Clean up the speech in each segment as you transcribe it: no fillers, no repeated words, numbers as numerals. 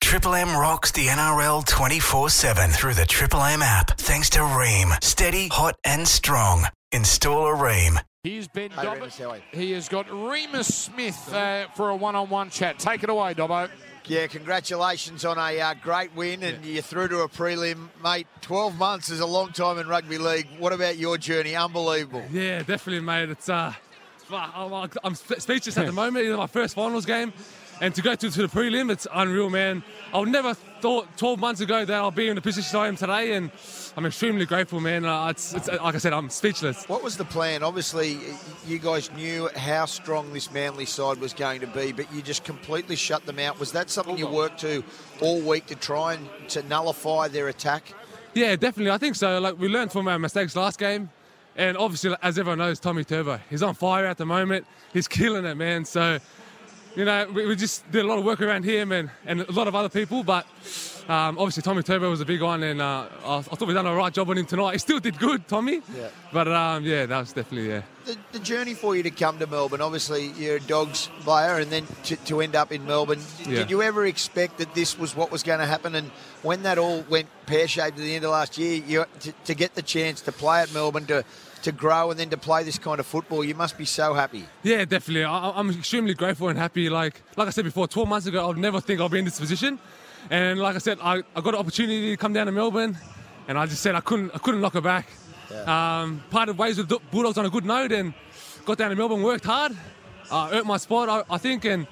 Triple M rocks the NRL 24/7 through the Triple M app. Thanks to Ream. Steady, hot and strong. Install a Ream. Here's Ben Dobbin. He has got Remus Smith for a one-on-one chat. Take it away, Dobbo. Yeah, congratulations on a great win, and you're through to a prelim. Mate, 12 months is a long time in rugby league. What about your journey? Unbelievable. Yeah, definitely, mate. I'm speechless at the moment. It's my first finals game. And to go to the prelim, it's unreal, man. I would never thought 12 months ago that I'll be in the position I am today, and I'm extremely grateful, man. It's like I said, I'm speechless. What was the plan? Obviously, you guys knew how strong this Manly side was going to be, but you just completely shut them out. Was that something you worked to all week to try and to nullify their attack? Yeah, definitely. I think so. Like, we learned from our mistakes last game, and obviously, as everyone knows, Tommy Turbo, he's on fire at the moment. He's killing it, man. So, you know, we just did a lot of work around him and a lot of other people, but obviously Tommy Turbo was a big one, and I thought we done a right job on him tonight. He still did good, Tommy. Yeah. But, yeah, that was definitely, yeah. The journey for you to come to Melbourne, obviously you're a Dogs player, and then to end up in Melbourne, did you ever expect that this was what was going to happen? And when that all went pear-shaped at the end of last year, to get the chance to play at Melbourne, to grow and then to play this kind of football, you must be so happy. Yeah, definitely. I'm extremely grateful and happy. Like I said before, 12 months ago, I'd never think I'd be in this position. And like I said, I got an opportunity to come down to Melbourne, and I just said I couldn't knock it back. Yeah. Parted ways with the Bulldogs on a good note, and got down to Melbourne, worked hard, earned my spot, I think, and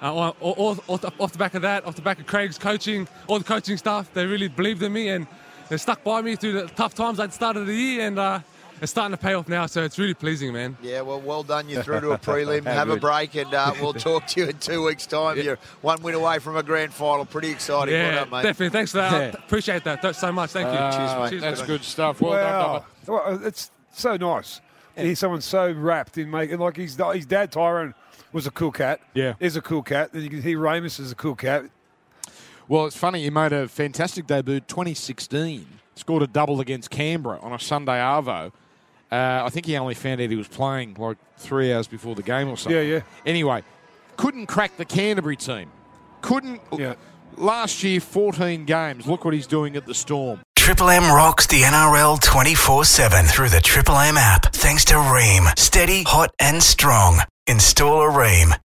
off the back of that, off the back of Craig's coaching, all the coaching staff, they really believed in me, and they stuck by me through the tough times at the start of the year, and it's starting to pay off now, so it's really pleasing, man. Yeah, well done. You're through to a prelim. Have a break, and we'll talk to you in 2 weeks' time. Yeah. You're one win away from a grand final. Pretty exciting. Yeah, well done, mate. Definitely. Thanks for that. Yeah. Appreciate that. Thanks so much. Thank you. Cheers, mate. Cheers, that's good stuff. Well done, Well, it's so nice. Yeah. He's someone so wrapped in making, like his dad, Tyrone, was a cool cat. Yeah. Is a cool cat. Then you can hear Ramus is a cool cat. Well, it's funny. He made a fantastic debut 2016. Scored a double against Canberra on a Sunday arvo. I think he only found out he was playing like 3 hours before the game or something. Yeah. Anyway, couldn't crack the Canterbury team. Last year, 14 games. Look what he's doing at the Storm. Triple M rocks the NRL 24/7 through the Triple M app. Thanks to Ream. Steady, hot and strong. Install a Ream.